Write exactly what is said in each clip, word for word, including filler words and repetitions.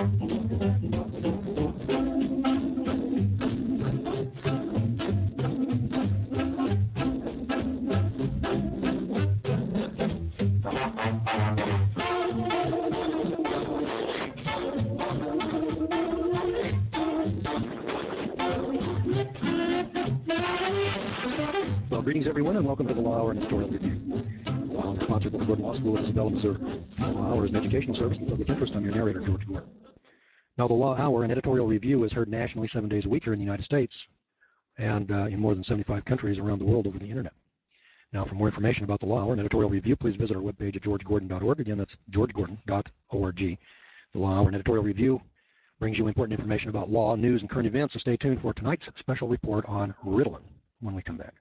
Well, greetings everyone, and welcome to the Law Hour Editorial Review. The Law Hour is sponsored by the Gordon Law School of Isabella, Missouri. The Law Hour is an educational service of public interest. I'm your narrator, George Gordon. Now, the Law Hour, an editorial review, is heard nationally seven days a week here in the United States and uh, in more than seventy-five countries around the world over the internet. Now, for more information about the Law Hour and editorial review, please visit our webpage at george gordon dot org. Again, that's george gordon dot org. The Law Hour and editorial review brings you important information about law, news, and current events, so stay tuned for tonight's special report on Ritalin when we come back.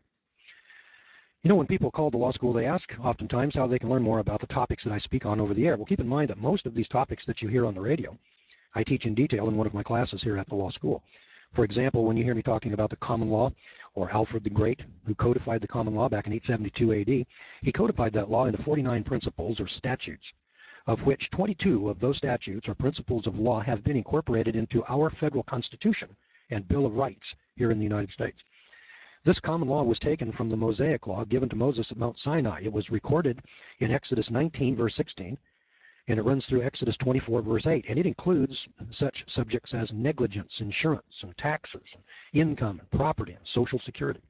You know, when people call the law school, they ask oftentimes how they can learn more about the topics that I speak on over the air. Well, keep in mind that most of these topics that you hear on the radio, I teach in detail in one of my classes here at the law school. For example, when you hear me talking about the common law, or Alfred the Great, who codified the common law back in eight seventy-two A D, he codified that law into forty-nine principles or statutes, of which twenty-two of those statutes or principles of law have been incorporated into our federal Constitution and Bill of Rights here in the United States. This common law was taken from the Mosaic Law given to Moses at Mount Sinai. It was recorded in Exodus nineteen, verse sixteen, and it runs through Exodus twenty-four, verse eight, and it includes such subjects as negligence, insurance, and taxes, and income, and property, and Social Security.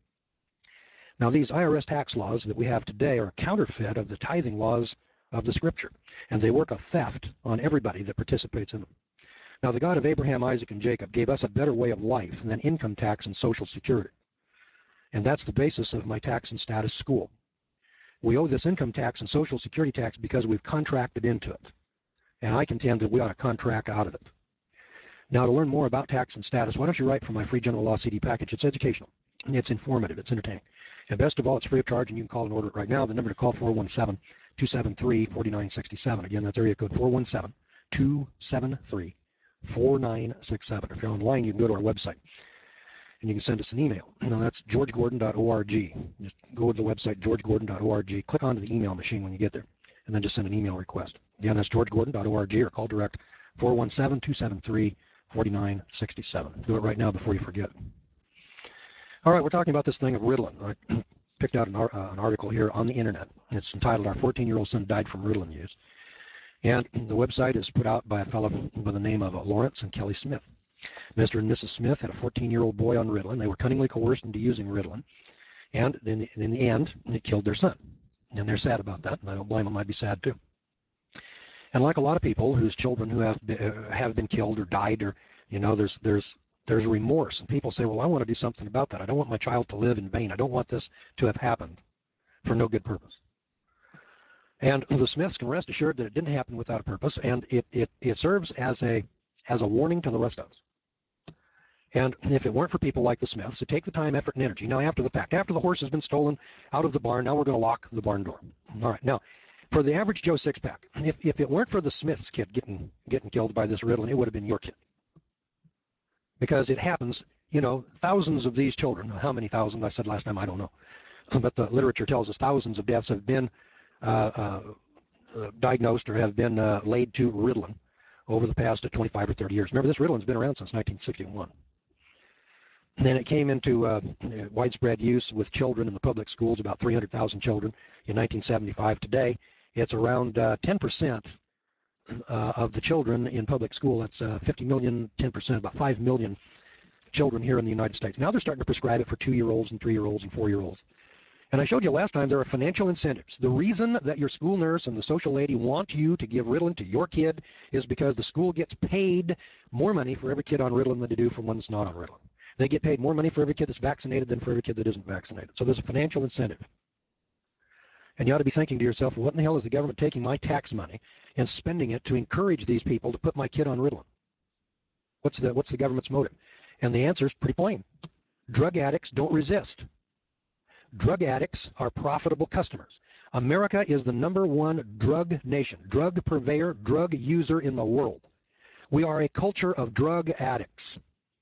Now, these I R S tax laws that we have today are a counterfeit of the tithing laws of the Scripture, and they work a theft on everybody that participates in them. Now, the God of Abraham, Isaac, and Jacob gave us a better way of life than income tax and Social Security. And that's the basis of my tax and status school. We owe this income tax and Social Security tax because we've contracted into it. And I contend that we ought to contract out of it. Now, to learn more about tax and status, why don't you write for my free general law C D package? It's educational. It's informative. It's entertaining. And best of all, it's free of charge, and you can call and order it right now. The number to call, four one seven, two seven three, four nine six seven. Again, that's area code four one seven, two seven three, four nine six seven. If you're online, you can go to our website, and you can send us an email. Now, that's george gordon dot org. Just go to the website, george gordon dot org. Click onto the email machine when you get there, and then just send an email request. Again, that's george gordon dot org, or call direct four one seven, two seven three, four nine six seven. Do it right now before you forget. All right, we're talking about this thing of Ritalin. I picked out an, uh, an article here on the internet. It's entitled, "Our fourteen-Year-Old Son Died from Ritalin Use." And the website is put out by a fellow by the name of uh, Lawrence and Kelly Smith. Mister and Missus Smith had a fourteen-year-old boy on Ritalin. They were cunningly coerced into using Ritalin, and in the, in the end, it killed their son. And they're sad about that, and I don't blame them. I'd be sad too. And like a lot of people whose children who have been, uh, have been killed or died, or you know, there's there's there's remorse, and people say, "Well, I want to do something about that. I don't want my child to live in vain. I don't want this to have happened for no good purpose." And the Smiths can rest assured that it didn't happen without a purpose, and it it it serves as a as a warning to the rest of us. And if it weren't for people like the Smiths who take the time, effort, and energy, now after the fact, after the horse has been stolen out of the barn, now we're going to lock the barn door. All right, now, for the average Joe Sixpack, if, if it weren't for the Smiths kid getting getting killed by this Ritalin, it would have been your kid. Because it happens, you know, thousands of these children, how many thousands, I said last time, I don't know, but the literature tells us thousands of deaths have been uh, uh, diagnosed or have been uh, laid to Ritalin over the past twenty-five or thirty years. Remember, this Ritalin's been around since nineteen sixty-one. And then it came into uh, widespread use with children in the public schools, about three hundred thousand children in nineteen seventy-five. Today, it's around uh, ten percent uh, of the children in public school. That's uh, fifty million, ten percent, about five million children here in the United States. Now they're starting to prescribe it for two-year-olds and three-year-olds and four-year-olds. And I showed you last time there are financial incentives. The reason that your school nurse and the social lady want you to give Ritalin to your kid is because the school gets paid more money for every kid on Ritalin than they do for one that's not on Ritalin. They get paid more money for every kid that's vaccinated than for every kid that isn't vaccinated. So there's a financial incentive. And you ought to be thinking to yourself, well, what in the hell is the government taking my tax money and spending it to encourage these people to put my kid on Ritalin? What's the, what's the government's motive? And the answer is pretty plain. Drug addicts don't resist. Drug addicts are profitable customers. America is the number one drug nation, drug purveyor, drug user in the world. We are a culture of drug addicts.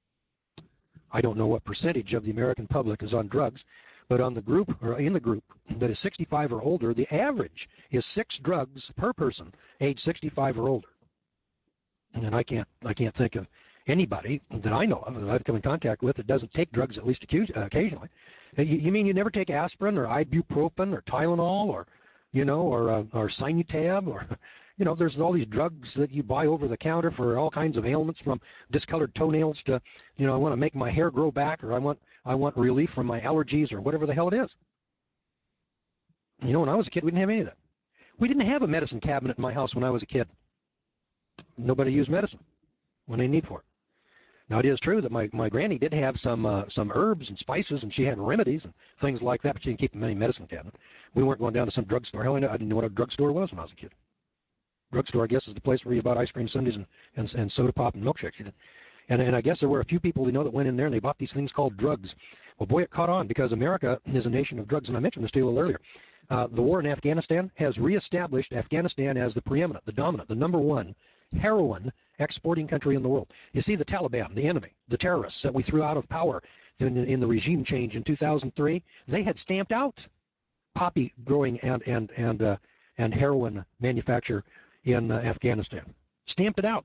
I don't know what percentage of the American public is on drugs, but on the group, or in the group that is sixty-five or older, the average is six drugs per person age sixty-five or older. and I can't I can't think of anybody that I know of that I've come in contact with that doesn't take drugs at least occasionally. You, you mean you never take aspirin or ibuprofen or Tylenol or, you know, or uh, or Sinutab or, you know, there's all these drugs that you buy over the counter for all kinds of ailments, from discolored toenails to, you know, I want to make my hair grow back, or I want I want relief from my allergies, or whatever the hell it is. You know, when I was a kid, we didn't have any of that. We didn't have a medicine cabinet in my house when I was a kid. Nobody used medicine when they need for it. Now, it is true that my, my granny did have some uh, some herbs and spices, and she had remedies and things like that, but she didn't keep them in any medicine cabinet. We weren't going down to some drugstore. Hell, I didn't know what a drugstore was when I was a kid. Drugstore, I guess, is the place where you bought ice cream sundaes and, and, and soda pop and milkshakes. And, and I guess there were a few people who know that went in there and they bought these things called drugs. Well, boy, it caught on, because America is a nation of drugs, and I mentioned this to you a little earlier. Uh, the war in Afghanistan has reestablished Afghanistan as the preeminent, the dominant, the number one heroin exporting country in the world. You see, the Taliban, the enemy, the terrorists that we threw out of power in, in the regime change in two thousand three, they had stamped out poppy growing and and and uh, and heroin manufacture in uh, Afghanistan. Stamped it out.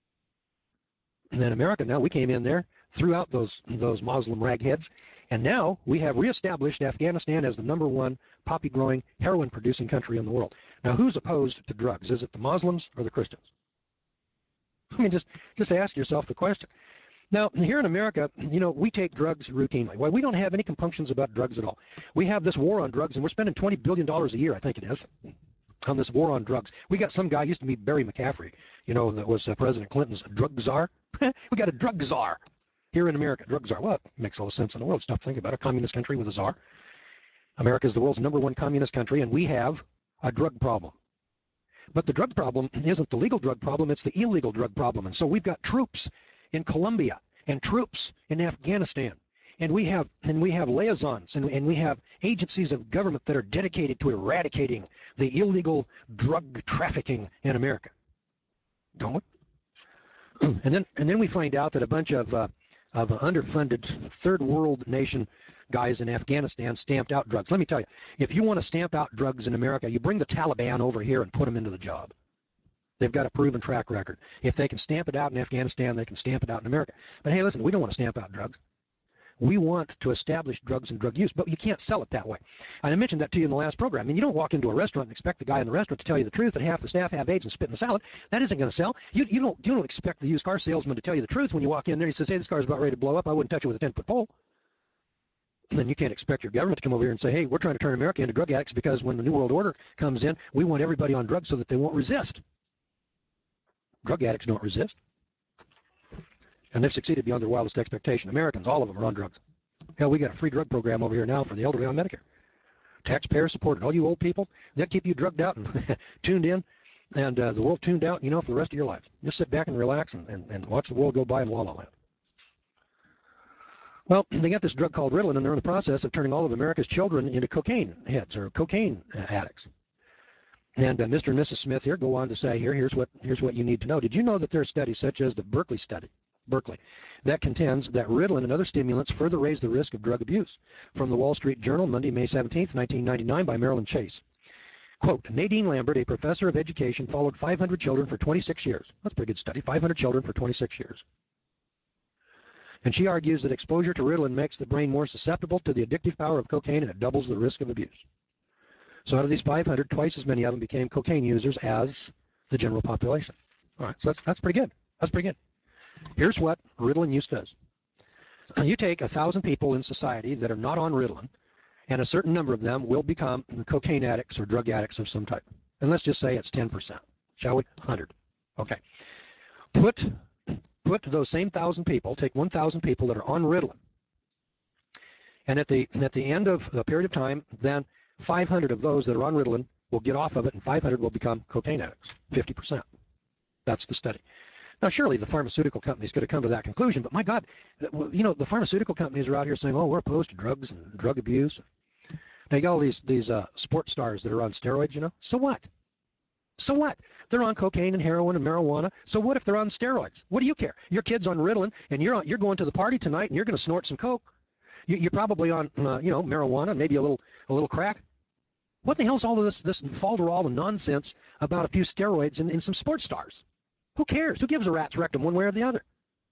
And then America, now we came in there, threw out those those Muslim ragheads, and now we have reestablished Afghanistan as the number one poppy-growing, heroin-producing country in the world. Now, who's opposed to drugs? Is it the Muslims or the Christians? I mean, just, just ask yourself the question. Now, here in America, you know, we take drugs routinely. Well, we don't have any compunctions about drugs at all. We have this war on drugs, and we're spending twenty billion dollars a year, I think it is, on this war on drugs. We got some guy, used to be Barry McCaffrey, you know, that was uh, President Clinton's drug czar. We got a drug czar here in America. Drug czar. Well, it makes all the sense in the world. Stop thinking about it. A communist country with a czar. America is the world's number one communist country, and we have a drug problem. But the drug problem isn't the legal drug problem, it's the illegal drug problem. And so we've got troops in Colombia and troops in Afghanistan. And we have and we have liaisons and, and we have agencies of government that are dedicated to eradicating the illegal drug trafficking in America. Don't we? And then and then we find out that a bunch of uh, of underfunded third world nation guys in Afghanistan stamped out drugs. Let me tell you, if you want to stamp out drugs in America, you bring the Taliban over here and put them into the job. They've got a proven track record. If they can stamp it out in Afghanistan, they can stamp it out in America. But hey, listen, we don't want to stamp out drugs. We want to establish drugs and drug use, but you can't sell it that way. And I mentioned that to you in the last program. I mean, you don't walk into a restaurant and expect the guy in the restaurant to tell you the truth that half the staff have AIDS and spit in the salad. That isn't going to sell. You, you, don't, you don't expect the used car salesman to tell you the truth when you walk in there. He says, hey, this car's about ready to blow up. I wouldn't touch it with a ten-foot pole. Then you can't expect your government to come over here and say, hey, we're trying to turn America into drug addicts because when the New World Order comes in, we want everybody on drugs so that they won't resist. Drug addicts don't resist. And they've succeeded beyond their wildest expectation. Americans, all of them, are on drugs. Hell, we got a free drug program over here now for the elderly on Medicare. Taxpayer supported. All you old people, they'll keep you drugged out and tuned in, and uh, the world tuned out, you know, for the rest of your life. Just sit back and relax and, and, and watch the world go by in La La Land. Well, they got this drug called Ritalin, and they're in the process of turning all of America's children into cocaine heads or cocaine addicts. And uh, Mister and Missus Smith here go on to say here, here's what, here's what you need to know. Did you know that there are studies such as the Berkeley study, Berkeley, that contends that Ritalin and other stimulants further raise the risk of drug abuse? From the Wall Street Journal, Monday, May seventeenth, nineteen ninety-nine, by Marilyn Chase. Quote, Nadine Lambert, a professor of education, followed five hundred children for twenty-six years. That's a pretty good study, five hundred children for twenty-six years. And she argues that exposure to Ritalin makes the brain more susceptible to the addictive power of cocaine, and it doubles the risk of abuse. So out of these five hundred, twice as many of them became cocaine users as the general population. All right, so that's, that's pretty good. That's pretty good. Here's what Ritalin use does. You take a thousand people in society that are not on Ritalin, and a certain number of them will become cocaine addicts or drug addicts of some type. And let's just say it's ten percent, shall we? one hundred. Okay. Put, put those same thousand people, take one thousand people that are on Ritalin, and at the, at the end of a period of time, then five hundred of those that are on Ritalin will get off of it, and five hundred will become cocaine addicts, fifty percent. That's the study. Now, surely the pharmaceutical companies could have come to that conclusion, but my God, you know, the pharmaceutical companies are out here saying, oh, we're opposed to drugs and drug abuse. Now, you got all these, these uh, sports stars that are on steroids, you know. So what? So what? They're on cocaine and heroin and marijuana. So what if they're on steroids? What do you care? Your kid's on Ritalin, and you're, on, you're going to the party tonight, and you're going to snort some coke. You, you're probably on, uh, you know, marijuana, maybe a little, a little crack. What the hell's all of this, this falderall and nonsense about a few steroids and, and some sports stars? Who cares? Who gives a rat's rectum one way or the other?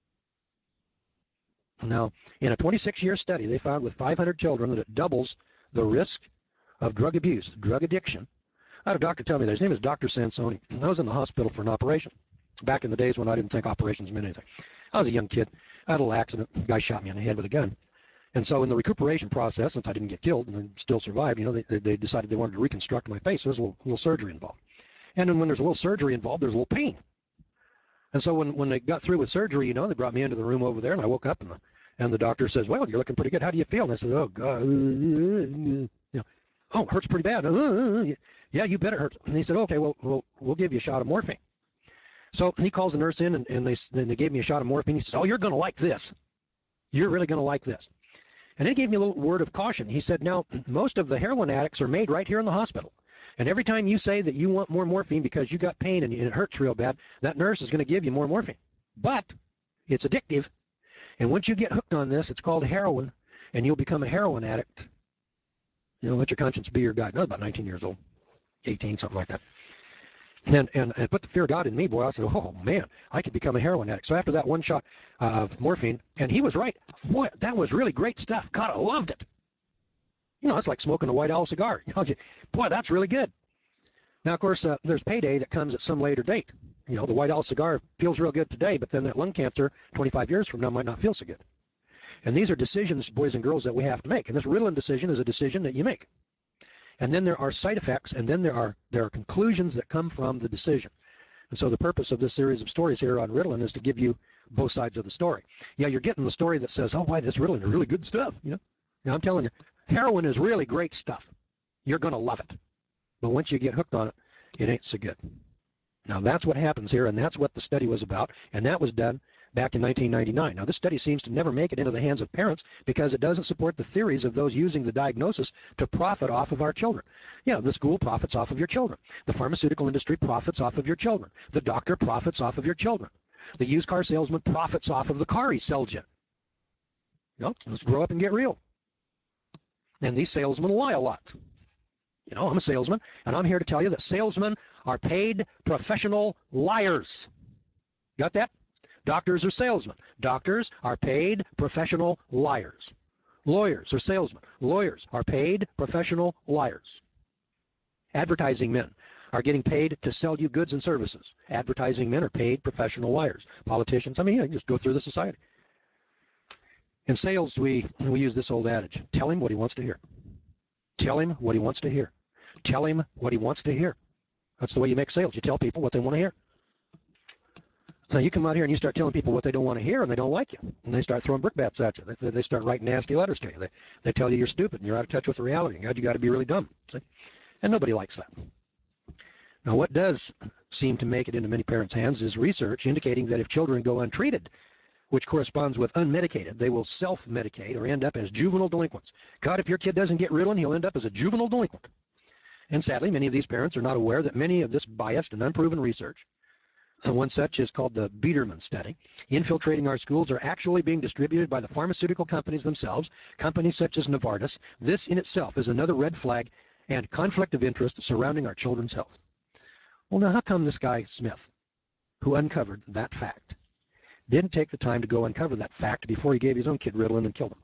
Now, in a twenty-six year study, they found with five hundred children that it doubles the risk of drug abuse, drug addiction. I had a doctor tell me that. His name is Doctor Sansoni. I was in the hospital for an operation back in the days when I didn't think operations meant anything. I was a young kid. I had a little accident. A guy shot me in the head with a gun. And so in the recuperation process, since I didn't get killed and I still survived, you know, they, they decided they wanted to reconstruct my face. So there's a little, little surgery involved. And then when there's a little surgery involved, there's a little pain. And so when, when they got through with surgery, you know, they brought me into the room over there, and I woke up, and the, and the doctor says, well, you're looking pretty good. How do you feel? And I said, oh, God. You know, oh, it hurts pretty bad. Yeah, you bet it hurts. And he said, okay, well, we'll, we'll give you a shot of morphine. So he calls the nurse in, and, and they, then they gave me a shot of morphine. He says, oh, you're going to like this. You're really going to like this. And then he gave me a little word of caution. He said, now, most of the heroin addicts are made right here in the hospital. And every time you say that you want more morphine because you got pain and it hurts real bad, that nurse is going to give you more morphine. But it's addictive. And once you get hooked on this, it's called heroin, and you'll become a heroin addict. You know, let your conscience be your guide. I was about nineteen years old, eighteen, something like that. And, and, and put the fear of God in me, boy. I said, oh, man, I could become a heroin addict. So after that one shot of morphine, and he was right. Boy, that was really great stuff. God, I loved it. You know, it's like smoking a White Owl cigar. Boy, that's really good. Now, of course, uh, there's payday that comes at some later date. You know, the White Owl cigar feels real good today, but then that lung cancer twenty-five years from now might not feel so good. And these are decisions, boys and girls, that we have to make. And this Ritalin decision is a decision that you make. And then there are side effects, and then there are there are conclusions that come from the decision. And so the purpose of this series of stories here on Ritalin is to give you both sides of the story. Yeah, you're getting the story that says, oh, boy, this Ritalin is really good stuff. You know, now I'm telling you, heroin is really great stuff. You're going to love it. But once you get hooked on it, it ain't so good. Now, that's what happens here, and that's what the study was about, and that was done back in nineteen ninety-nine. Now, this study seems to never make it into the hands of parents because it doesn't support the theories of those using the diagnosis to profit off of our children. Yeah, the school profits off of your children. The pharmaceutical industry profits off of your children. The doctor profits off of your children. The used car salesman profits off of the car he sells you. You know, let's grow up and get real. And these salesmen lie a lot. You know, I'm a salesman, and I'm here to tell you that salesmen are paid professional liars. Got that? Doctors are salesmen. Doctors are paid professional liars. Lawyers are salesmen. Lawyers are paid professional liars. Advertising men are getting paid to sell you goods and services. Advertising men are paid professional liars. Politicians, I mean, you know, just go through the society. In sales, we, we use this old adage, tell him what he wants to hear. Tell him what he wants to hear. Tell him what he wants to hear. That's the way you make sales. You tell people what they want to hear. Now, you come out here and you start telling people what they don't want to hear, and they don't like you. And they start throwing brickbats at you. They, they start writing nasty letters to you. They, they tell you you're stupid and you're out of touch with reality. And God, you got to be really dumb. See? And nobody likes that. Now, what does seem to make it into many parents' hands is research indicating that if children go untreated, which corresponds with unmedicated, they will self-medicate or end up as juvenile delinquents. God, if your kid doesn't get Ritalin, he'll end up as a juvenile delinquent. And sadly, many of these parents are not aware that many of this biased and unproven research, and one such is called the Biederman study, infiltrating our schools, are actually being distributed by the pharmaceutical companies themselves, companies such as Novartis. This in itself is another red flag and conflict of interest surrounding our children's health. Well, now, how come this guy, Smith, who uncovered that fact, didn't take the time to go uncover that fact before he gave his own kid Ritalin and killed him?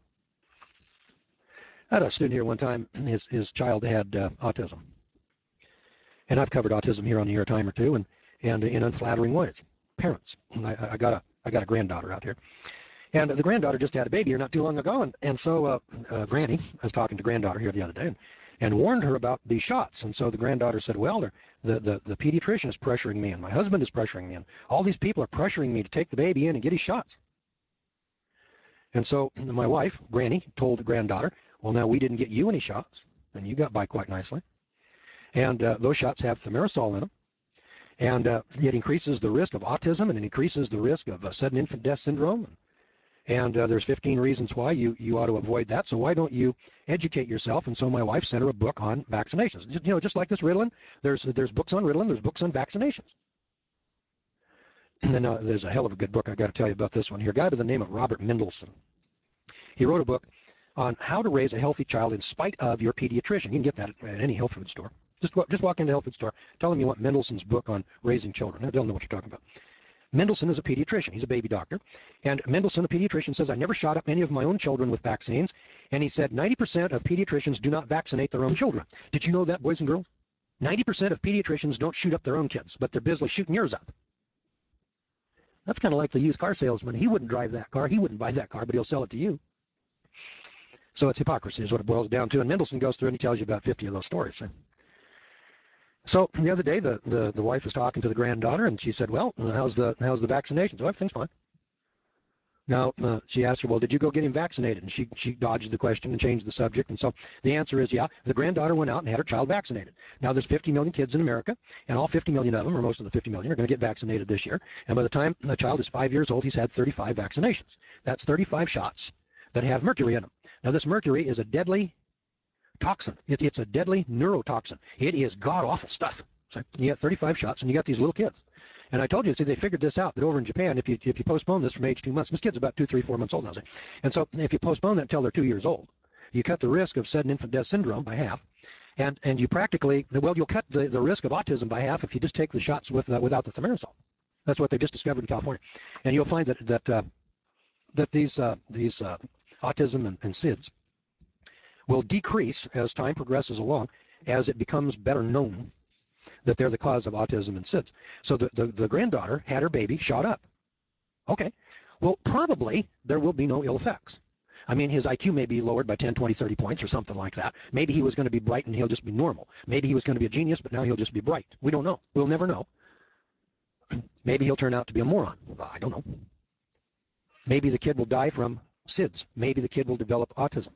I had a student here one time, his, his child had uh, autism. And I've covered autism here on the air a time or two, and, and in unflattering ways. Parents. I, I, got a, I got a granddaughter out here. And the granddaughter just had a baby here not too long ago, and, and so uh, uh, Granny, I was talking to granddaughter here the other day, and, and warned her about these shots. And so the granddaughter said, well, the, the, the pediatrician is pressuring me, and my husband is pressuring me, and all these people are pressuring me to take the baby in and get his shots. And so my wife, Granny, told the granddaughter, well, now, we didn't get you any shots, and you got by quite nicely. And uh, those shots have thimerosal in them. And uh, it increases the risk of autism, and it increases the risk of uh, sudden infant death syndrome. And uh, there's fifteen reasons why you, you ought to avoid that. So why don't you educate yourself? And so my wife sent her a book on vaccinations. Just, you know, just like this Ritalin, there's, there's books on Ritalin, there's books on vaccinations. And then uh, there's a hell of a good book I got to tell you about this one here. A guy by the name of Robert Mendelsohn. He wrote a book on how to raise a healthy child in spite of your pediatrician. You can get that at any health food store. Just, just walk into a health food store, tell them you want Mendelsohn's book on raising children. They'll know what you're talking about. Mendelsohn is a pediatrician. He's a baby doctor. And Mendelsohn, a pediatrician, says, I never shot up any of my own children with vaccines. And he said ninety percent of pediatricians do not vaccinate their own children. Did you know that, boys and girls? ninety percent of pediatricians don't shoot up their own kids, but they're busily shooting yours up. That's kind of like the used car salesman. He wouldn't drive that car. He wouldn't buy that car, but he'll sell it to you. So it's hypocrisy is what it boils down to. And Mendelsohn goes through and he tells you about fifty of those stories. So the other day, the, the, the wife was talking to the granddaughter, and she said, well, how's the, how's the vaccination? So everything's fine. Now, uh, she asked her, well, did you go get him vaccinated? And she, she dodged the question and changed the subject. And so the answer is, yeah, the granddaughter went out and had her child vaccinated. Now, there's fifty million kids in America, and all fifty million of them, or most of the fifty million, are going to get vaccinated this year. And by the time the child is five years old, he's had thirty-five vaccinations. That's thirty-five shots that have mercury in them. Now, this mercury is a deadly toxin. It, it's a deadly neurotoxin. It is god-awful stuff. So you got thirty-five shots, and you got these little kids. And I told you, see, they figured this out, that over in Japan, if you if you postpone this from age two months, this kid's about two, three, four months old now. And so if you postpone that until they're two years old, you cut the risk of sudden infant death syndrome by half. And and you practically, well, you'll cut the, the risk of autism by half if you just take the shots with uh, without the thimerosal. That's what they just discovered in California. And you'll find that that uh, that these uh, these uh, autism and, and S I D S will decrease as time progresses along, as it becomes better known that they're the cause of autism and S I D S. So the, the, the granddaughter had her baby shot up. Okay. Well, probably there will be no ill effects. I mean, his I Q may be lowered by ten, twenty, thirty points or something like that. Maybe he was going to be bright and he'll just be normal. Maybe he was going to be a genius, but now he'll just be bright. We don't know. We'll never know. Maybe he'll turn out to be a moron. I don't know. Maybe the kid will die from S I D S. Maybe the kid will develop autism.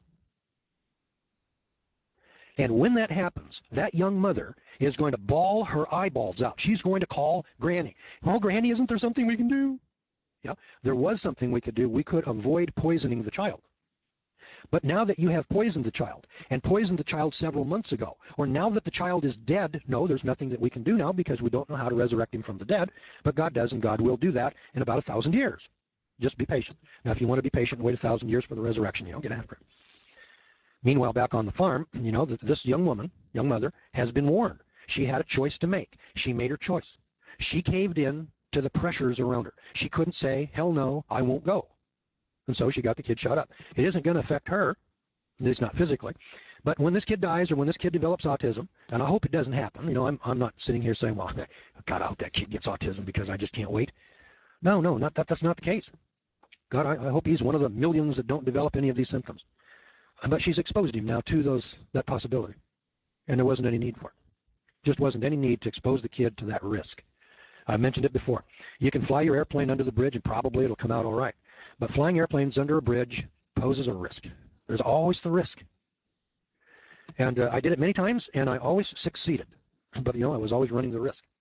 And when that happens, that young mother is going to bawl her eyeballs out. She's going to call Granny. Well, Granny, isn't there something we can do? Yeah, there was something we could do. We could avoid poisoning the child. But now that you have poisoned the child, and poisoned the child several months ago, or now that the child is dead, no, there's nothing that we can do now because we don't know how to resurrect him from the dead, but God does, and God will do that in about a thousand years. Just be patient. Now, if you want to be patient and wait a thousand years for the resurrection, you don't get after it. Meanwhile, back on the farm, you know, this young woman, young mother, has been warned. She had a choice to make. She made her choice. She caved in to the pressures around her. She couldn't say, hell no, I won't go. And so she got the kid shot up. It isn't going to affect her, at least not physically. But when this kid dies or when this kid develops autism, and I hope it doesn't happen, you know, I'm, I'm not sitting here saying, well, God, I hope that kid gets autism because I just can't wait. No, no, not that. That's not the case. God, I, I hope he's one of the millions that don't develop any of these symptoms. But she's exposed him now to those that possibility. And there wasn't any need for it. Just wasn't any need to expose the kid to that risk. I mentioned it before. You can fly your airplane under the bridge and probably it'll come out all right. But flying airplanes under a bridge poses a risk. There's always the risk. And uh, I did it many times and I always succeeded. But, you know, I was always running the risk.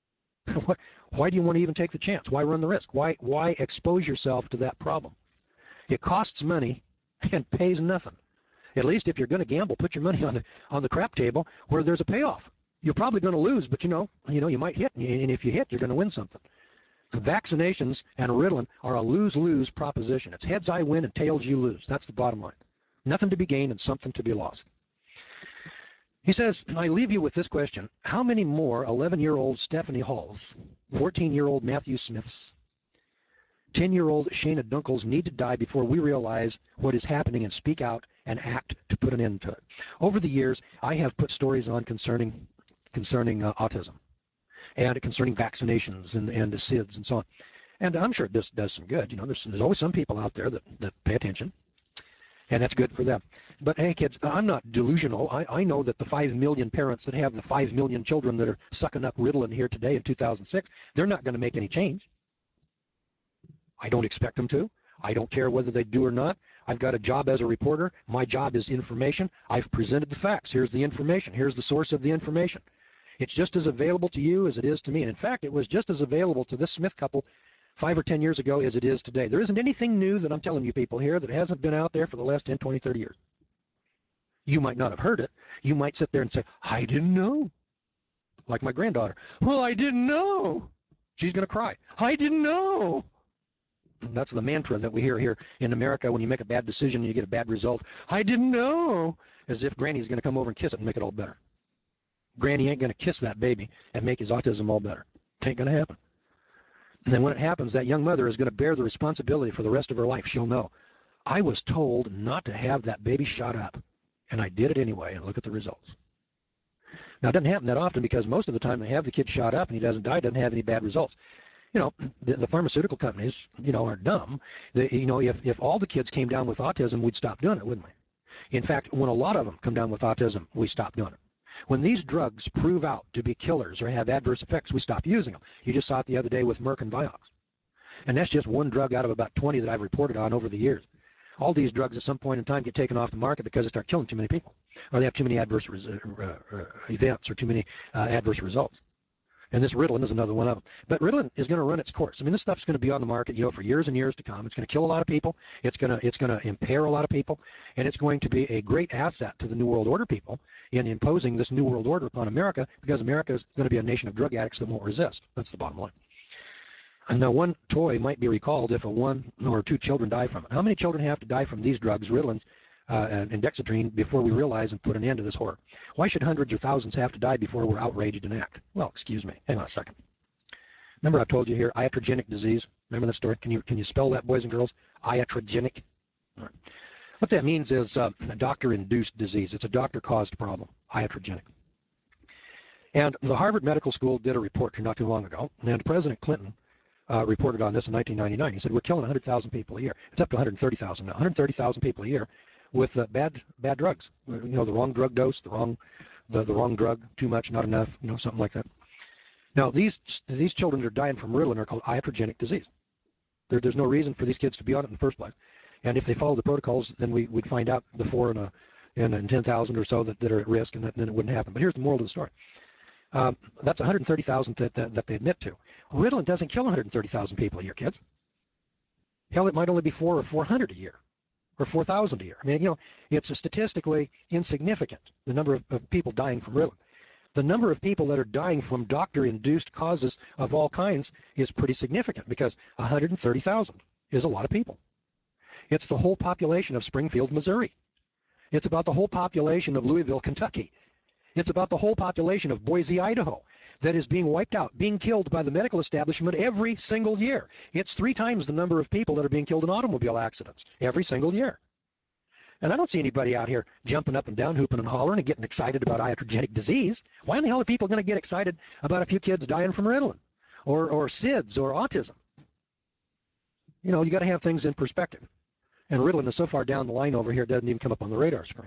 Why do you want to even take the chance? Why run the risk? Why, why expose yourself to that problem? It costs money and pays nothing. At least if you're going to gamble, put your money on the on the crap table where there's a payoff. You're probably going to lose, but you know, you know, you might hit, and if you hit, you're going to win something. Vaccinations and Ritalin are a lose-lose proposition. It's heads I win and tails you lose. That's the bottom line. Nothing to be gained and something to be lost. He says, I leave you with this question. How many more eleven-year-old Stephanie Halls, fourteen-year-old Matthew Smiths, ten-year-old Shana Dunkels need to die before we realize what is happening and speak out and act to put an end to it? Over the years, I have put stories on concerning concerning uh, autism and concerning vaccinations and, and the S I D S and so on. And I'm sure this does some good. You know, there's, there's always some people out there that, that pay attention, and that's good for them. But hey, kids, I'm not delusional. I, I know that the five million parents that have the five million children that are sucking up Ritalin here today in two thousand six, they're not going to make any change. I don't expect them to. I don't care whether they do or not. I've got a job as a reporter. My job is information. I've presented the facts. Here's the information. Here's the source of the information. It's just as available to you as it is to me. And in fact, it was just as available to this Smith couple five or ten years ago as it is today. There isn't anything new that I'm telling you people here that hasn't been out there for the last ten, twenty, thirty years. You might not have heard it. You might sit there and say, I didn't know. Like my granddaughter. Well, I didn't know. She's going to cry. I didn't know. That's the mantra that we hear here in America when you make a bad decision and you get a bad result. I didn't know. As if Granny's going to come over and kiss it and make it all better. Granny ain't going to kiss that baby and make his autism all better. It ain't going to happen. And then when it happens, that young mother is going to bear the responsibility for the rest of her life. She'll know, I was told not to have that baby shot up, and I did it anyway, and look at the results. Now, it doesn't happen that often because most of the time they have the kid shot up and he doesn't die, doesn't have any bad results. You know, the, the pharmaceutical companies, you know, are dumb. They, you know, if, if all the kids came down with autism, we'd stop doing it, wouldn't we? In fact, when a lot of them come down with autism, we stop doing it. When these drugs prove out to be killers or have adverse effects, we stop using them. You just saw it the other day with Merck and Vioxx. And that's just one drug out of about twenty that I've reported on over the years. All these drugs at some point in time get taken off the market because they start killing too many people, or they have too many adverse res- uh, uh, events or too many uh, adverse results. And this Ritalin is another one of them. But Ritalin is going to run its course. I mean, this stuff's going to be on the market, you know, for years and years to come. It's going to kill a lot of people. It's going to it's going to impair a lot of people, and it's going to be a great asset to the New World Order people in imposing this New World Order upon America, because America is going to be a nation of drug addicts that won't resist. That's the bottom line. And now one toy might be recalled if a one or two children die from it. How many children have to die from these drugs, Ritalin uh, and Dexedrine, before we realize and put an end to this horror? Why should hundreds or thousands have to die before we're outraged and act? Well, excuse me. Hang on a second. Remember I told you here, iatrogenic disease? Remember that story? Can you can you spell that, boys and girls? Iatrogenic? All right. What that means is uh, a doctor-induced disease. It's a doctor-caused problem, iatrogenic. And the Harvard Medical School did a report not too long ago, and President Clinton Uh, reported on this in nineteen ninety-nine. He said, we're killing one hundred thousand people a year. It's up to one hundred thirty thousand now. one hundred thirty thousand people a year with uh, bad bad drugs. You know, the wrong drug dose, the wrong the, the wrong drug, too much, not enough, you know, something like that. Now, these these children that are dying from Ritalin are called iatrogenic disease. There, there's no reason for these kids to be on it in the first place. And if they follow the protocols, then we would find out the four in, a, in, in ten thousand or so that, that are at risk, and that, then it wouldn't happen. But here's the moral of the story. Um, that's one hundred thirty thousand that, that, that they admit to. Ritalin doesn't kill one hundred thirty thousand people a year, kids. Hell, it might only be four or four hundred a year, or four thousand a year. I mean, you know, it's a statistically insignificant, the number of, of people dying from Ritalin. The number of people that are dying from doctor-induced causes of all kinds is pretty significant, because one hundred thirty thousand is a lot of people. It's the whole population of Springfield, Missouri. It's about the whole population of Louisville, Kentucky. It's about the whole population of Boise, Idaho, that is being wiped out, being killed by the medical establishment every single year. It's three times the number of people that are being killed in automobile accidents every single year. And I don't see anybody out here jumping up and down, hooping and hollering and getting excited about iatrogenic disease. Why in the hell are people going to get excited about a few kids dying from Ritalin or, or SIDS or autism? You know, you got to have things in perspective. And Ritalin is so far down the line over here, it doesn't even come up on the radar screen.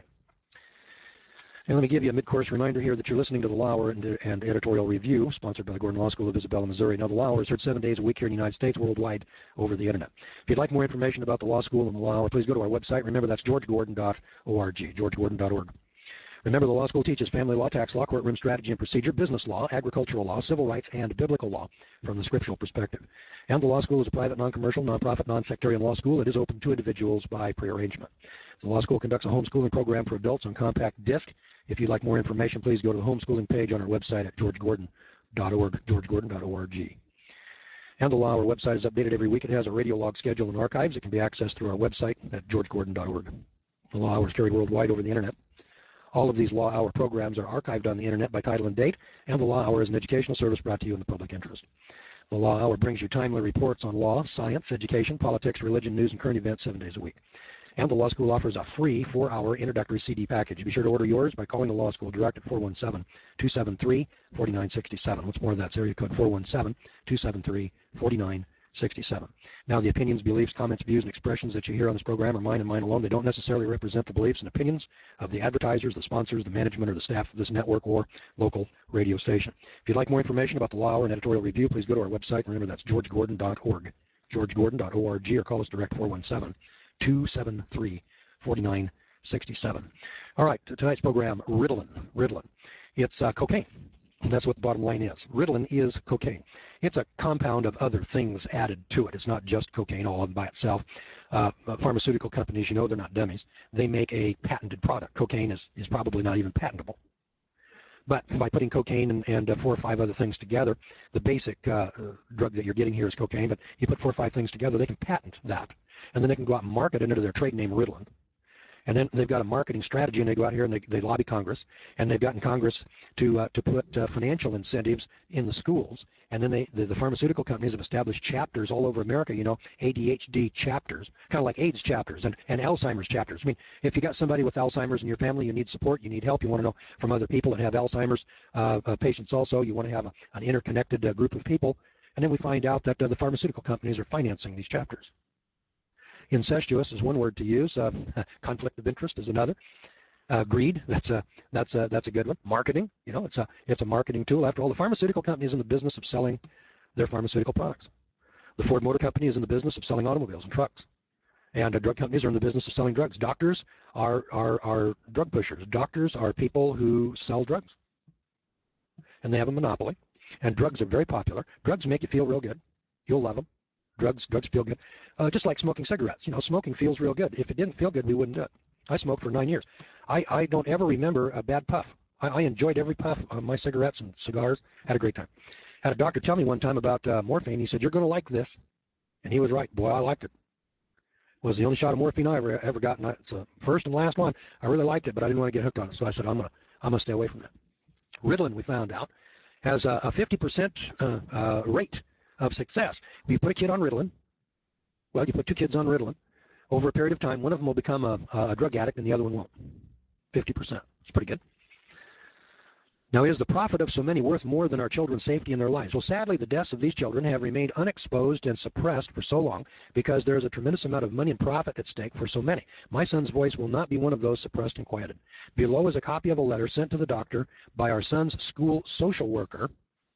And let me give you a mid-course reminder here that you're listening to the Law Hour and, and Editorial Review, sponsored by the Gordon Law School of Isabella, Missouri. Now, the Law Hour is heard seven days a week here in the United States, worldwide, over the Internet. If you'd like more information about the Law School and the Law Hour, please go to our website. Remember, that's george gordon dot org, george gordon dot org. Remember, the law school teaches family law, tax law, courtroom strategy and procedure, business law, agricultural law, civil rights, and biblical law from the scriptural perspective. And the law school is a private, non-commercial, non-profit, non-sectarian law school. It is open to individuals by prearrangement. The law school conducts a homeschooling program for adults on compact disc. If you'd like more information, please go to the homeschooling page on our website at george gordon dot org, george gordon dot org. And the Law Hour website is updated every week. It has a radio log schedule and archives. It can be accessed through our website at george gordon dot org. The Law Hour is carried worldwide over the Internet. All of these Law Hour programs are archived on the Internet by title and date, and the Law Hour is an educational service brought to you in the public interest. The Law Hour brings you timely reports on law, science, education, politics, religion, news, and current events seven days a week. And the Law School offers a free four-hour introductory C D package. Be sure to order yours by calling the Law School direct at four one seven, two seven three, four nine six seven. What's more, that's area code four one seven, two seven three, four nine six seven. Now, the opinions, beliefs, comments, views, and expressions that you hear on this program are mine and mine alone. They don't necessarily represent the beliefs and opinions of the advertisers, the sponsors, the management, or the staff of this network or local radio station. If you'd like more information about the Law Hour and Editorial Review, please go to our website. Remember, that's george gordon dot org, george gordon dot org, or call us direct four one seven, two seven three, four nine six seven. All right, tonight's program, Ritalin. Ritalin. It's uh, cocaine. That's what the bottom line is. Ritalin is cocaine. It's a compound of other things added to it. It's not just cocaine all by itself. Uh, pharmaceutical companies, you know, they're not dummies. They make a patented product. Cocaine is, is probably not even patentable. But by putting cocaine and, and uh, four or five other things together, the basic uh, drug that you're getting here is cocaine, but you put four or five things together, they can patent that. And then they can go out and market it under their trade name Ritalin. And then they've got a marketing strategy, and they go out here and they, they lobby Congress, and they've gotten Congress to uh, to put uh, financial incentives in the schools. And then they the, the pharmaceutical companies have established chapters all over America, you know, A D H D chapters, kind of like AIDS chapters and, and Alzheimer's chapters. I mean, if you got somebody with Alzheimer's in your family, you need support, you need help, you want to know from other people that have Alzheimer's uh, uh, patients also, you want to have a, an interconnected uh, group of people. And then we find out that uh, the pharmaceutical companies are financing these chapters. Incestuous is one word to use. Uh, conflict of interest is another. Uh, greed, that's a that's a that's a good one. Marketing, you know, it's a it's a marketing tool. After all, the pharmaceutical company is in the business of selling their pharmaceutical products. The Ford Motor Company is in the business of selling automobiles and trucks. And uh, drug companies are in the business of selling drugs. Doctors are are are drug pushers. Doctors are people who sell drugs, and they have a monopoly. And drugs are very popular. Drugs make you feel real good. You'll love them. Drugs, drugs feel good. Uh, just like smoking cigarettes. You know, smoking feels real good. If it didn't feel good, we wouldn't do it. I smoked for nine years. I, I don't ever remember a bad puff. I, I enjoyed every puff of my cigarettes and cigars. Had a great time. Had a doctor tell me one time about uh, morphine. He said, "You're going to like this." And he was right. Boy, I liked it. It was the only shot of morphine I ever ever got. And it's the first and last one. I really liked it, but I didn't want to get hooked on it. So I said, I'm going to I'm going to stay away from that. Ritalin, we found out, has a, a fifty percent uh, uh, rate of success. If you put a kid on Ritalin, well, you put two kids on Ritalin, over a period of time, one of them will become a, a drug addict and the other one won't. fifty percent. It's pretty good. Now, is the profit of so many worth more than our children's safety and their lives? Well, sadly, the deaths of these children have remained unexposed and suppressed for so long because there is a tremendous amount of money and profit at stake for so many. My son's voice will not be one of those suppressed and quieted. Below is a copy of a letter sent to the doctor by our son's school social worker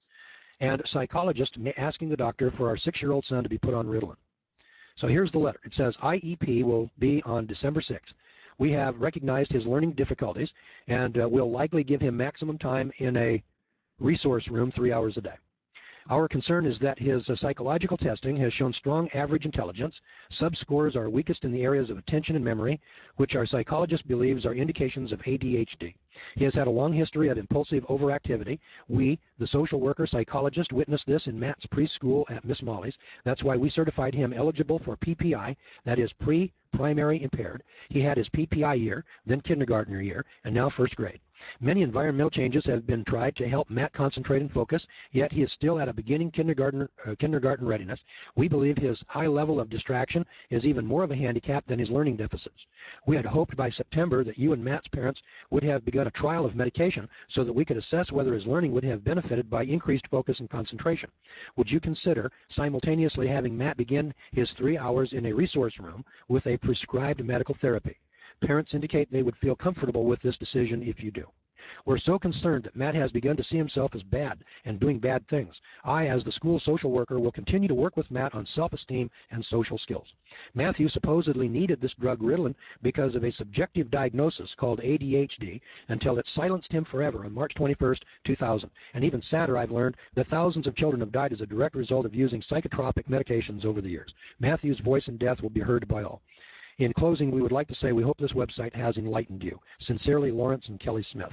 and psychologist asking the doctor for our six-year-old son to be put on Ritalin. So here's the letter. It says I E P will be on December sixth. We have recognized his learning difficulties and uh, will likely give him maximum time in a resource room three hours a day. Our concern is that his uh, psychological testing has shown strong average intelligence. Subscores are weakest in the areas of attention and memory, which our psychologist believes are indications of A D H D. He has had a long history of impulsive overactivity. We, the social worker psychologist, witnessed this in Matt's preschool at Miss Molly's. That's why we certified him eligible for P P I, that is pre-primary impaired. He had his P P I year, then kindergartner year, and now first grade. Many environmental changes have been tried to help Matt concentrate and focus, yet he is still at a beginning kindergarten, uh, kindergarten readiness. We believe his high level of distraction is even more of a handicap than his learning deficits. We had hoped by September that you and Matt's parents would have begun a trial of medication so that we could assess whether his learning would have benefited by increased focus and concentration. Would you consider simultaneously having Matt begin his three hours in a resource room with a prescribed medical therapy? Parents indicate they would feel comfortable with this decision if you do. We're so concerned that Matt has begun to see himself as bad and doing bad things. I, as the school social worker, will continue to work with Matt on self-esteem and social skills. Matthew supposedly needed this drug Ritalin because of a subjective diagnosis called A D H D until it silenced him forever on March twenty-first, two thousand. And even sadder, I've learned that thousands of children have died as a direct result of using psychotropic medications over the years. Matthew's voice in death will be heard by all. In closing, we would like to say we hope this website has enlightened you. Sincerely, Lawrence and Kelly Smith.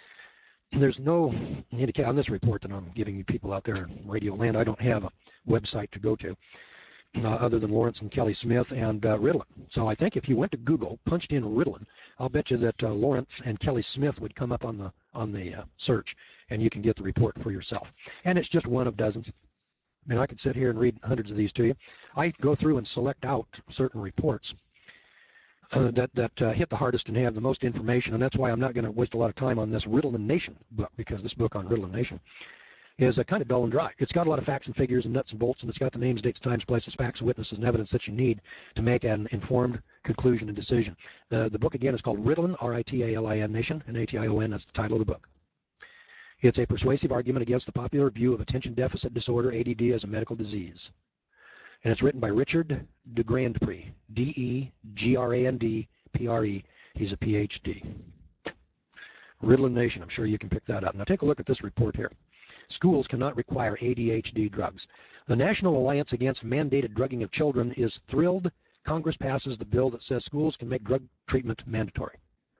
There's no indication on this report that I'm giving you people out there in Radio Land. I don't have a website to go to uh, other than Lawrence and Kelly Smith and uh, Ritalin. So I think if you went to Google, punched in Ritalin, I'll bet you that uh, Lawrence and Kelly Smith would come up on the on the uh, search, and you can get the report for yourself. And it's just one of dozens. I mean, I could sit here and read hundreds of these to you. I go through and select out certain reports Uh, that that uh, hit the hardest and have the most information, and that's why I'm not going to waste a lot of time on this Ritalin Nation book, because this book on Ritalin Nation is uh, kind of dull and dry. It's got a lot of facts and figures and nuts and bolts, and it's got the names, dates, times, places, facts, witnesses, and evidence that you need to make an informed conclusion and decision. The, the book, again, is called Ritalin, R I T A L I N Nation, and A T I O N, that's the title of the book. It's a persuasive argument against the popular view of attention deficit disorder, A D D, as a medical disease. And it's written by Richard de Grandpré, D E G R A N D P R E. He's a P H D. Ritalin Nation, I'm sure you can pick that up. Now take a look at this report here. Schools cannot require A D H D drugs. The National Alliance Against Mandated Drugging of Children is thrilled Congress passes the bill that says schools can make drug treatment mandatory.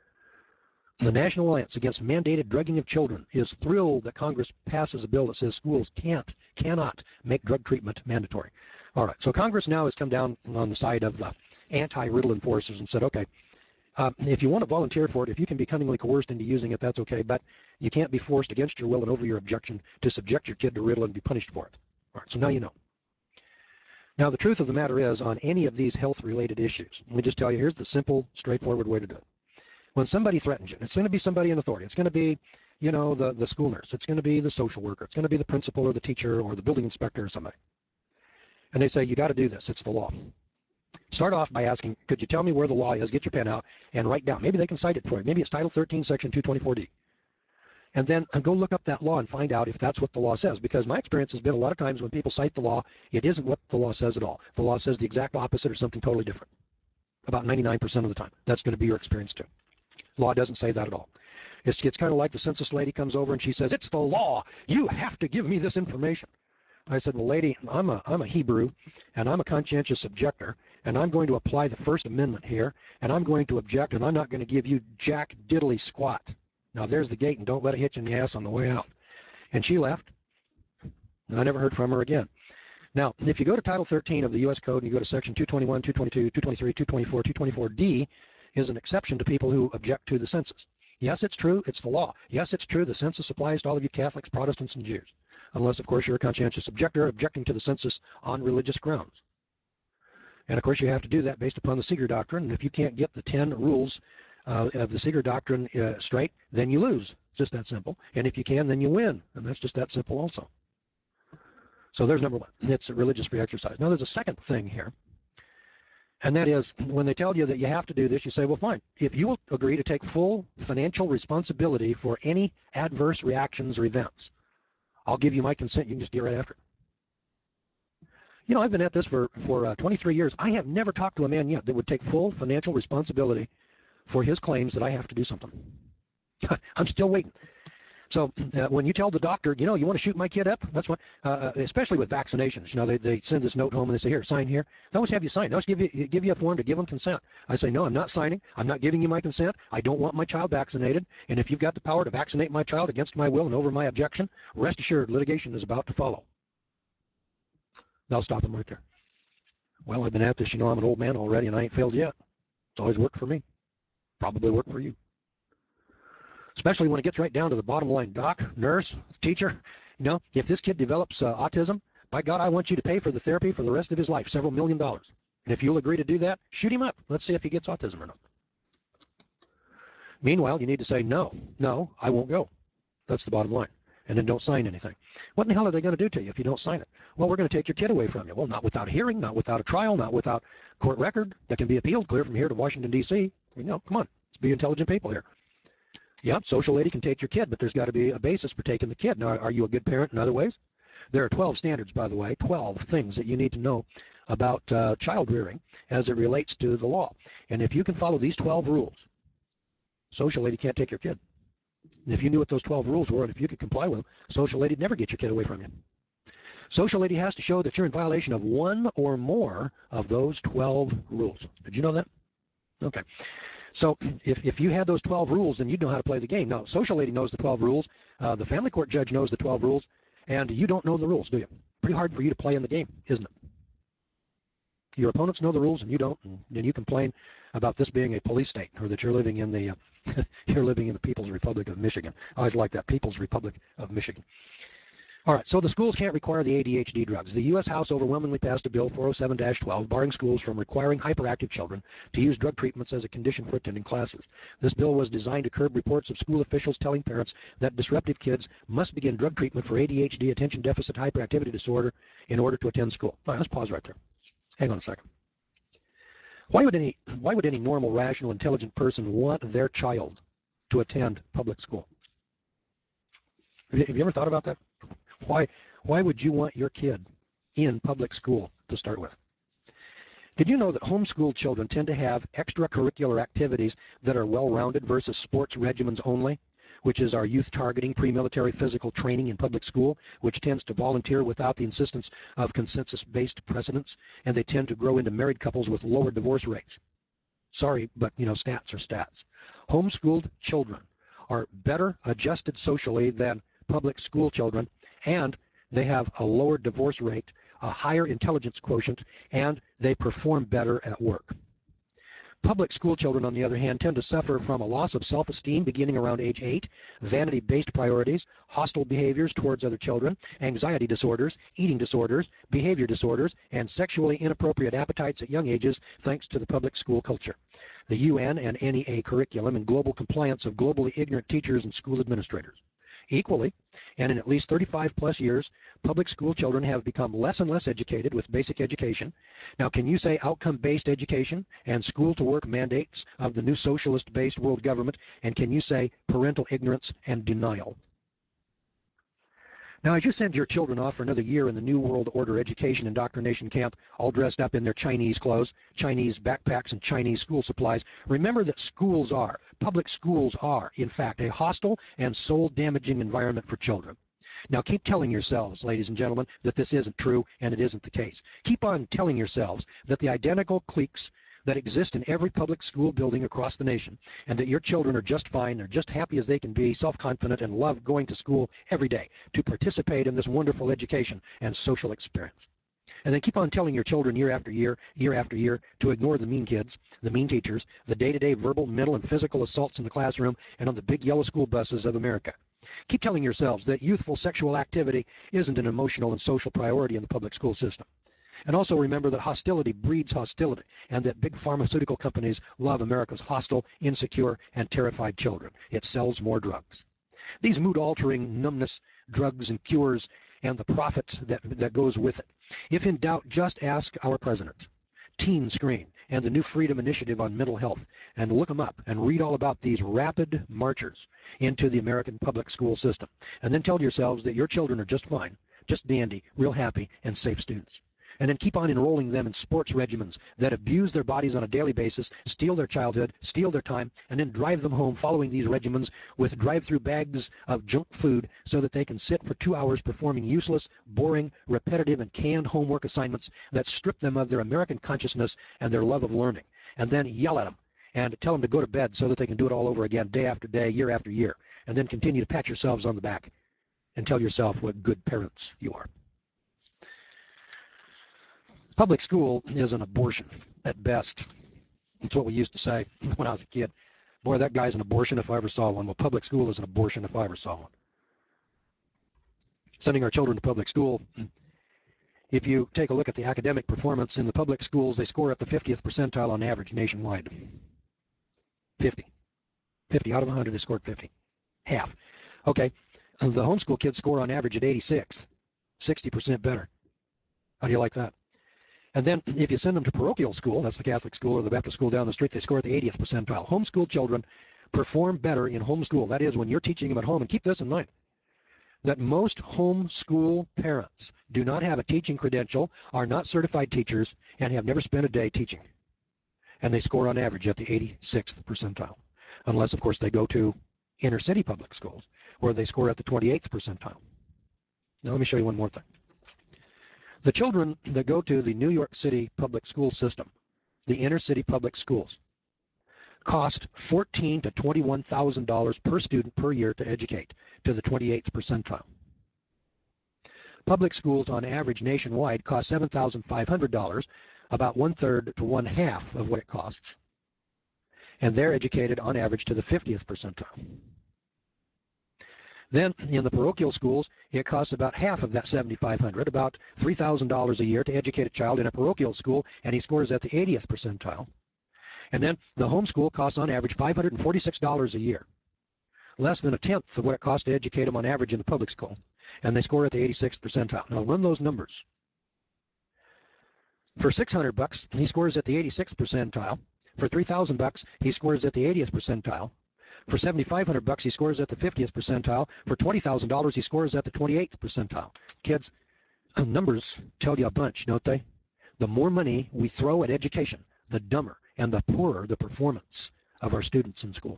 The National Alliance Against Mandated Drugging of Children is thrilled that Congress passes a bill that says schools can't, cannot make drug treatment mandatory. All right, so Congress now has come down on the side of the anti-Ritalin forces and said, okay, Uh, if you want to volunteer for it, if you can be cunningly coerced into using it, that's okay, but you can't be forced against your will and over your objection to subject your kid to Ritalin and be punished for it. All right, so now you know. Now, the truth of the matter is, on any of these health-related issues, let me just tell you, here's the simple, straightforward way to do it. When somebody threatens you, it's going to be somebody in authority. It's going to be, you know, the, the school nurse. It's going to be the social worker. It's going to be the principal or the teacher or the building inspector or somebody. And they say, you got to do this. It's the law. Start off by asking, could you tell me where the law is? Get your pen out and write down. Maybe they can cite it for you. Maybe it's Title thirteen, Section two twenty-four D. And then go look up that law and find out if that's what the law says. Because my experience has been a lot of times when people cite the law, it isn't what the law says at all. The law says the exact opposite or something totally different. About ninety-nine percent of the time. That's going to be your experience too. Law doesn't say that at all. It's, it's kind of like the census lady comes over and she says, it's the law. You have to give me this information. I said, well, lady, I'm a, I'm a Hebrew, and I'm a conscientious objector, and I'm going to apply the First Amendment here, and I'm going to object, and I'm not going to give you jack diddly squat. Now, there's the gate, and don't let it hit you in the ass on the way out. And she left, and I never heard from her again. Now, if you go to Title thirteen of the U S Code, and you go to Section two twenty-one, two twenty-two, two twenty-three, two twenty-four, two twenty-four D, is an exception to people who object to the census. Yes, it's true. It's the law. Yes, it's true. The census applies to all of you Catholics, Protestants, and Jews. Unless, of course, you're a conscientious objector objecting to the census on religious grounds. And, of course, you have to do that based upon the Seeger Doctrine. And if you can't get the ten rules uh, of the Seeger Doctrine uh, straight, then you lose. It's just that simple. And if you can, then you win. And that's just that simple also. So there's number one. It's a religious free exercise. Now, there's a second thing here. And that is, when they tell you that you have to do this, you say, well, fine. If you will agree to take full financial responsibility for any adverse reactions or events, I'll give you my consent. You can just get right after it. You know, I've been at this for, for uh, twenty-three years. I have never talked to a man yet that would take full financial responsibility for his claims that I have to do something. I'm still waiting. So uh, when you tell the doctor, you know, you want to shoot my kid up, that's what, uh, especially with vaccinations, you know, they, they send this note home and they say, here, sign here. They always have you sign. They always give you, give you a form to give them consent. I say, no, I'm not signing. I'm not giving you my consent. I don't want my child vaccinated. And if you've got the power to vaccinate my child against my will and over my objection, rest assured litigation is about to follow. They'll stop them right there. Well, I've been at this, you know, I'm an old man already and I ain't failed yet. It's always worked for me. Probably worked for you. Especially when it gets right down to the bottom line. Doc, nurse, teacher, you know, if this kid develops uh, autism, by God, I want you to pay for the therapy for the rest of his life, several million dollars. And if you'll agree to do that, shoot him up. Let's see if he gets autism or not. Meanwhile, you need to say, no, no, I won't go. That's the bottom line. And then don't sign anything. What in the hell are they going to do to you if you don't sign it? Well, we're going to take your kid away from you. Well, not without a hearing, not without a trial, not without court record that can be appealed clear from here to Washington, D C You know, come on, let's be intelligent people here. Yeah, social lady can take your kid, but there's got to be a basis for taking the kid. Now, are you a good parent in other ways? There are twelve standards, by the way, twelve things that you need to know about uh, child rearing as it relates to the law. And if you can follow these twelve rules, social lady can't take your kid. And if you knew what those twelve rules were, and if you could comply with them, social lady'd never get your kid away from you. Social lady has to show that you're in violation of one or more of those twelve rules. Did you know that? Okay. So if, if you had those twelve rules, then you'd know how to play the game. Now, social lady knows the twelve rules. Uh, the family court judge knows the twelve rules. And you don't know the rules, do you? Pretty hard for you to play in the game, isn't it? Your opponents know the rules and you don't, and then you complain about this being a police state, or that you're living in the uh, you're living in the People's Republic of Michigan. I always like that, People's Republic of Michigan. All right, so the schools can't require the A D H D drugs. The U S House overwhelmingly passed a bill, four oh seven dash twelve, barring schools from requiring hyperactive children to use drug treatments as a condition for attending classes. This bill was designed to curb reports of school officials telling parents that disruptive kids must begin drug treatment for A D H D, attention deficit hyperactivity disorder, in order to attend school. All right, let's pause right there. Hang on a second. Why would any, why would any normal, rational, intelligent person want their child to attend public school? Have you, have you ever thought about that? Why, why would you want your kid in public school to start with? Did you know that homeschooled children tend to have extracurricular activities that are well-rounded versus sports regimens only, which is our youth targeting pre-military physical training in public school, which tends to volunteer without the insistence of consensus-based precedents, and they tend to grow into married couples with lower divorce rates. Sorry, but, you know, stats are stats. Homeschooled children are better adjusted socially than public school children, and they have a lower divorce rate, a higher intelligence quotient, and they perform better at work. Public school children, on the other hand, tend to suffer from a loss of self-esteem beginning around age eight, vanity-based priorities, hostile behaviors towards other children, anxiety disorders, eating disorders, behavior disorders, and sexually inappropriate appetites at young ages thanks to the public school culture, the U N and N E A curriculum, and global compliance of globally ignorant teachers and school administrators. Equally, and in at least thirty-five plus years, public school children have become less and less educated with basic education. Now, can you say outcome-based education and school-to-work mandates of the new socialist-based world government, and can you say parental ignorance and denial? Now, as you send your children off for another year in the New World Order education indoctrination camp, all dressed up in their Chinese clothes, Chinese backpacks, and Chinese school supplies, remember that schools are, public schools are, in fact, a hostile and soul-damaging environment for children. Now, keep telling yourselves, ladies and gentlemen, that this isn't true and it isn't the case. Keep on telling yourselves that the identical cliques that exist in every public school building across the nation, and that your children are just fine, they're just happy as they can be, self-confident, and love going to school every day to participate in this wonderful education and social experience. And then keep on telling your children year after year, year after year, to ignore the mean kids, the mean teachers, the day-to-day verbal, mental, and physical assaults in the classroom and on the big yellow school buses of America. Keep telling yourselves that youthful sexual activity isn't an emotional and social priority in the public school system. And also remember that hostility breeds hostility, and that big pharmaceutical companies love America's hostile, insecure, and terrified children. It sells more drugs. These mood-altering numbness drugs and cures and the profits that, that goes with it. If in doubt, just ask our president, Teen Screen, and the new Freedom Initiative on mental health, and look them up and read all about these rapid marchers into the American public school system. And then tell yourselves that your children are just fine, just dandy, real happy, and safe students. And then keep on enrolling them in sports regimens that abuse their bodies on a daily basis, steal their childhood, steal their time, and then drive them home following these regimens with drive-through bags of junk food so that they can sit for two hours performing useless, boring, repetitive, and canned homework assignments that strip them of their American consciousness and their love of learning, and then yell at them and tell them to go to bed so that they can do it all over again day after day, year after year, and then continue to pat yourselves on the back and tell yourself what good parents you are. Public school is an abortion at best. That's what we used to say when I was a kid. Boy, that guy's an abortion if I ever saw one. Well, public school is an abortion if I ever saw one. Sending our children to public school, if you take a look at the academic performance in the public schools, they score at the fiftieth percentile on average nationwide. fifty. fifty out of one hundred, they scored fifty. Half. Okay, the homeschool kids score on average at eighty-six. sixty percent better. How do you like that? And then if you send them to parochial school, that's the Catholic school or the Baptist school down the street, they score at the eightieth percentile. Homeschool children perform better in homeschool. That is, when you're teaching them at home. And keep this in mind, that most homeschool parents do not have a teaching credential, are not certified teachers, and have never spent a day teaching. And they score on average at the eighty-sixth percentile. Unless, of course, they go to inner city public schools, where they score at the twenty-eighth percentile. Now let me show you one more thing. The children that go to the New York City public school system, the inner city public schools, cost fourteen thousand to twenty-one thousand dollars per student per year to educate to the twenty-eighth percentile. Public schools on average nationwide cost seven thousand five hundred dollars, about one-third to one-half of what it costs. And they're educated on average to the fiftieth percentile. Then in the parochial schools, it costs about half of that seven thousand five hundred dollars, about three thousand dollars a year to educate a child in a parochial school, and he scores at the eightieth percentile. And then the homeschool costs on average five hundred forty-six dollars a year, less than a tenth of what it costs to educate them on average in the public school, and they score at the eighty-sixth percentile. Now run those numbers. For six hundred bucks, he scores at the eighty-sixth percentile. For three thousand bucks, he scores at the eightieth percentile. For seven thousand five hundred bucks, he scores at the fiftieth percentile. For twenty thousand dollars, he scores at the twenty-eighth percentile. Kids, numbers tell you a bunch, don't they? The more money we throw at education, the dumber and the poorer the performance of our students in school.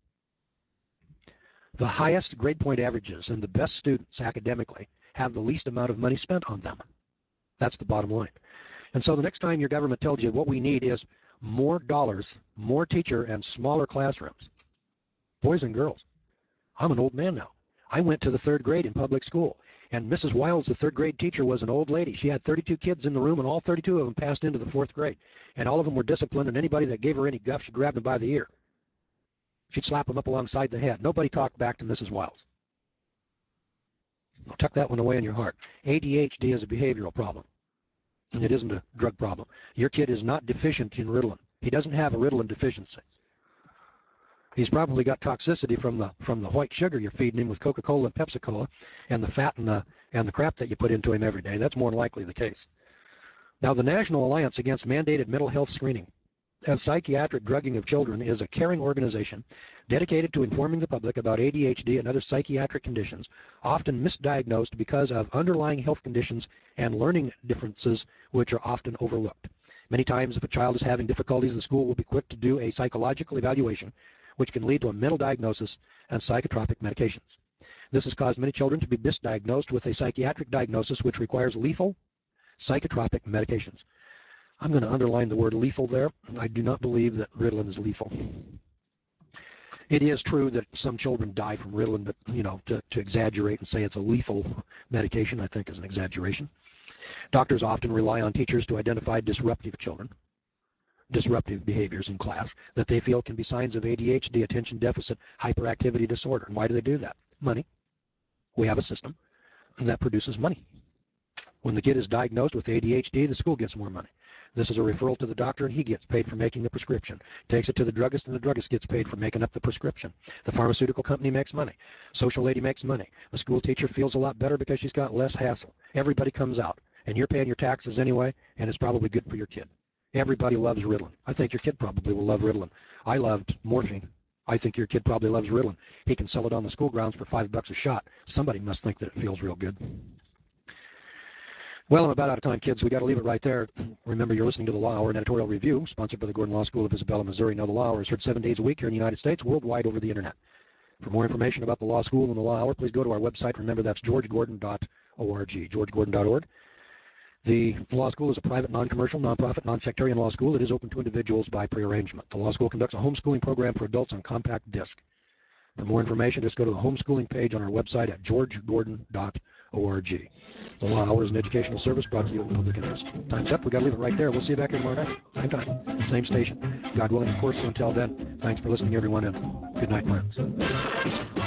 The highest grade point averages and the best students academically have the least amount of money spent on them. That's the bottom line. And so the next time your government tells you what we need is more dollars, more teacher, and smaller classrooms. Boys and girls, I'm an old man now. I went to the third grade in public school, and Missus Wilds, the third grade teacher, was an old lady. She had thirty-two kids in the room, and all thirty-two of them passed into the fourth grade. And all of them were disciplined, and anybody that gave her any guff, she grabbed them by the ear. She'd slap them up alongside the head. Nobody talked back to Missus Wilds. Now, tuck that one away in your heart. A D H D is a behavioral problem, and it isn't a drug problem. Your kid is not deficient in Ritalin. He doesn't have a Ritalin deficiency. He's probably got toxicity from the from the white sugar you're feeding him with Coca-Cola and Pepsi-Cola, and the fat and the and the crap that you put into him every day. That's more than likely the case. Now, the National Alliance Against Mandated Mental Health Screening and Psychiatric Drugging of Children is a caring organization dedicated to informing the public about A D H D and other psychiatric conditions, often misdiagnosed because of underlying health conditions and learning differences which are often overlooked. Many times, if a child is having difficulties, the school will be quick to do a psychological evaluation, which can lead to a mental diagnosis and psychotropic medications. This has caused many children to be misdiagnosed with a psychiatric diagnosis which requires lethal psychotropic medications. I'm going to underline the word lethal there. I do not believe that Ritalin is lethal. It is true that some children die from Ritalin, but, you know, to, to exaggerate and say it's a lethal medication, I think is an exaggeration. Doctors often rely on teachers to identify disruptive children, disruptive behaviors in class that they feel can be signs of A D H D, attention deficit hyperactivity disorder. And why do they do that? Money. We have a system that produces money. When the kid is diagnosed with A D H D, the school gets more money. This is a referral to the doctor, and he gets paid for making the prescription. Takes it to the druggist, and the druggist gets paid for making up the prescription. The pharmaceutical company makes money. Social lady makes money. The school teacher feels a lot better because she's got less hassle. Everybody comes out, and you're paying your taxes anyway, and it's probably good for your kid. Everybody loves Ritalin. I think your kid probably will love Ritalin. I loved morphine. I think your kid probably loves Ritalin. He can sell it on the school grounds for five bucks a shot. Somebody must think that it feels real good. Well, I'm about out of time, kids. We got to leave it right there. Remember, you're listening to the Law Hour, an editorial review sponsored by the Gordon Law School of Isabella, Missouri. Now, the Law Hour is heard seven days a week here in the United States, worldwide over the internet. For more information about the Law School and the Law Hour, please go to our website. Remember, that's george gordon dot org, george gordon dot org. The law school is a private, non-commercial, non-profit, non-sectarian law school. It is open to individuals by prearrangement. The law school conducts a homeschooling program for adults on compact disc. For more information, just go to the homeschooling page on our website at george gordon dot org. The Law Hour is an educational service brought to you in the public interest. Time's up. We've got to leave it right there. We'll see you back here tomorrow night. Same time, same station. God willing, of course. So until then, thanks for listening, everyone, and good night, friends.